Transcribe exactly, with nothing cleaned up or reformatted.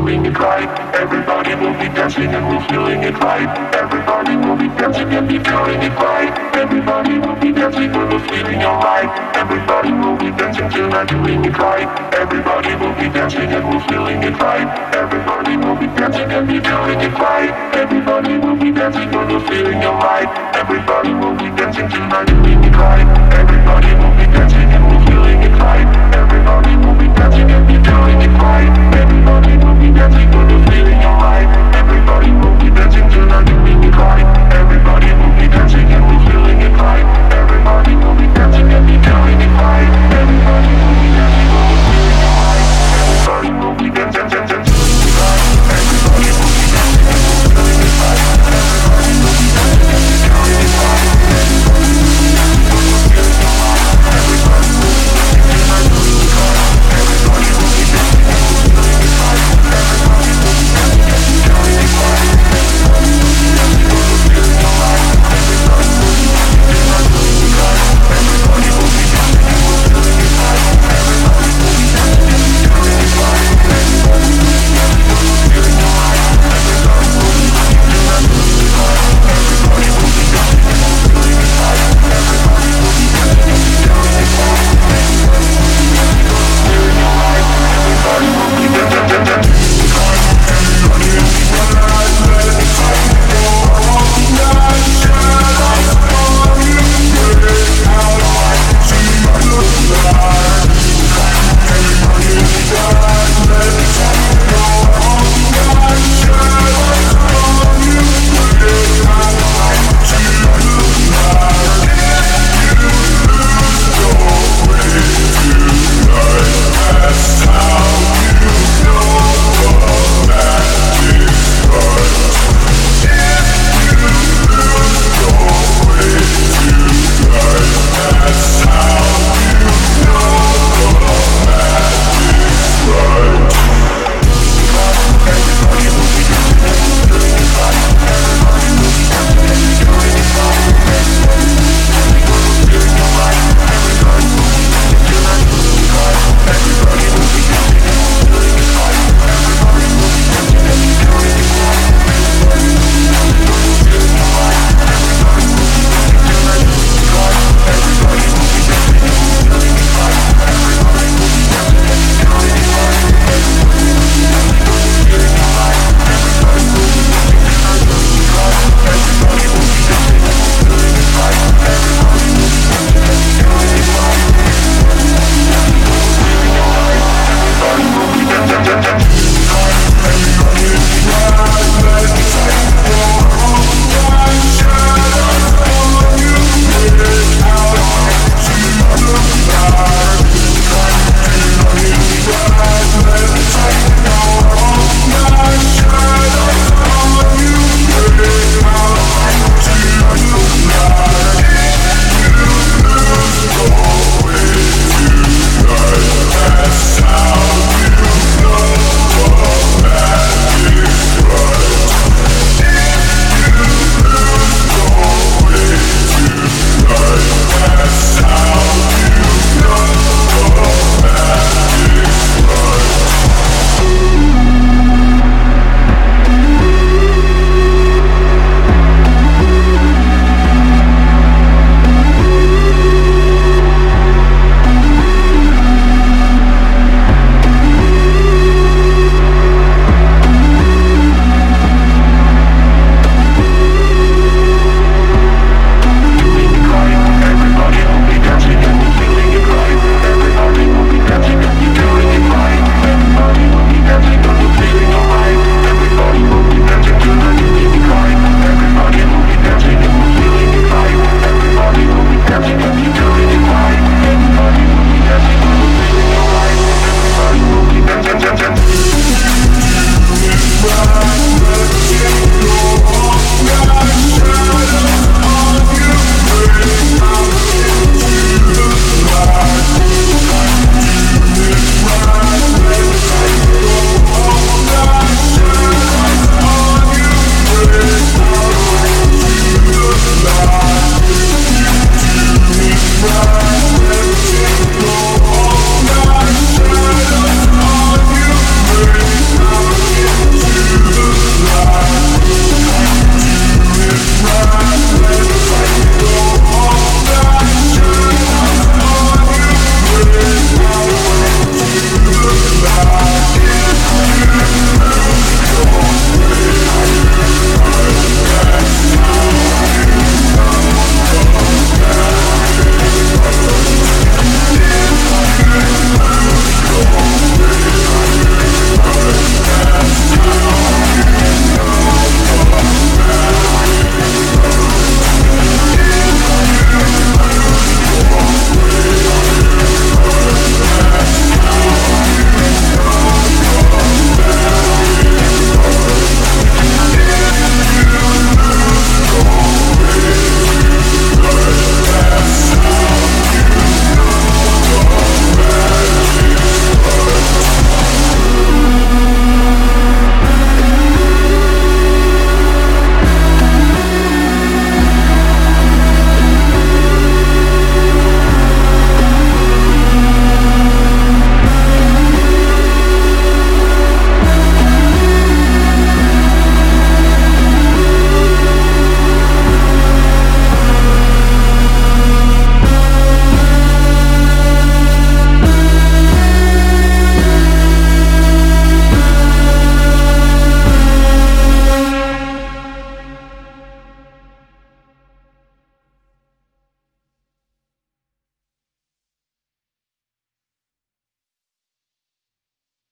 doing it right. Everybody will be dancing and we're feeling it right. Everybody will be dancing and be feeling it right. Everybody will be dancing when we're feeling alright. Everybody will be dancing tonight doing it right. Everybody will be dancing and we're feeling it right. Everybody will be dancing and be feeling it right. Everybody will be dancing when we're feeling alright. Everybody will be dancing tonight doing it right. Everybody will be dancing and we're feeling it right. Everybody will be dancing and be feeling it right. Everybody will be